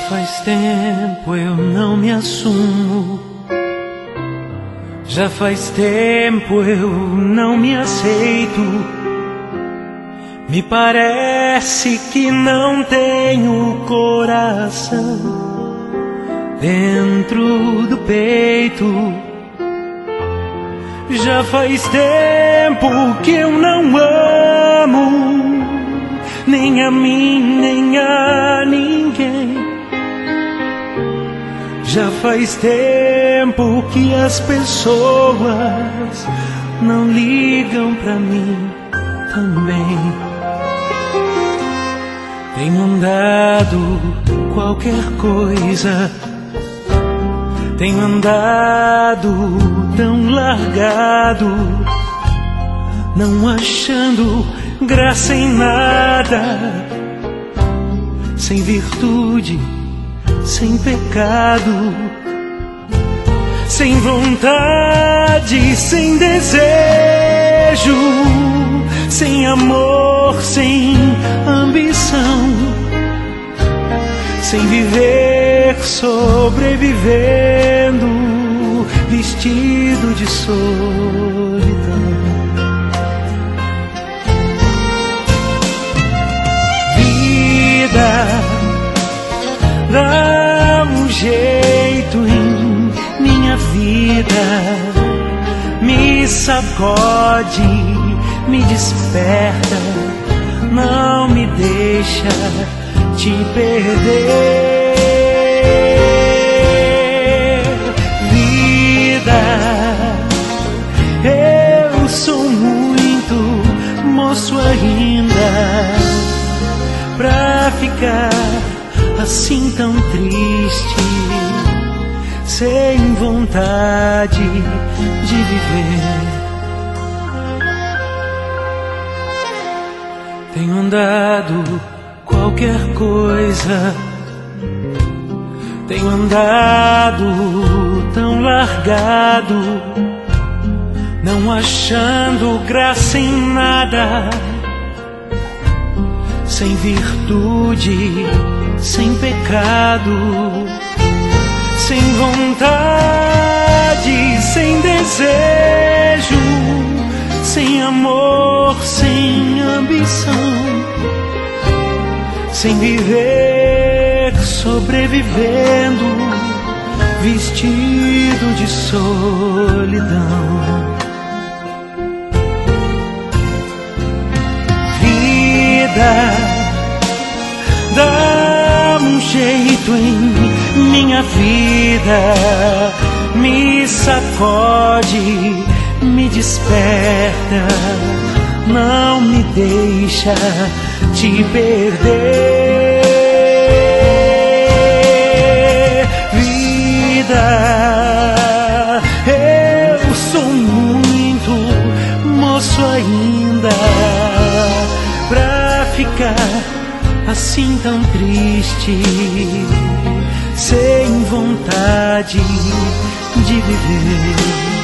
faz tempo eu não me assumo, já faz tempo eu não me aceito. Me parece que não tenho coração dentro do peito. Já faz tempo que eu não amo, nem a mim, nem a ninguém. Já faz tempo que as pessoas não ligam pra mim também. Tenho andado qualquer coisa, tenho andado tão largado, não achando graça em nada, sem virtude, sem pecado, sem vontade, sem desejo, sem amor, sem ambição, sem viver, sobrevivendo, vestido de solidão. Vida, dá um jeito em minha vida, me sacode, me desperta, não me deixa te perder. Vida, eu sou muito moço ainda pra ficar assim tão triste, sem vontade de viver. Tenho andado qualquer coisa, tenho andado tão largado, não achando graça em nada, sem virtude, sem pecado, sem vontade, sem desejo, sem amor, sem ambição, sem viver, sobrevivendo, vestido de solidão. Vida, dá um jeito em minha vida, me sacode, me desperta, não me deixa te perder. Vida, eu sou muito moço ainda pra ficar assim tão triste, sem vontade de viver.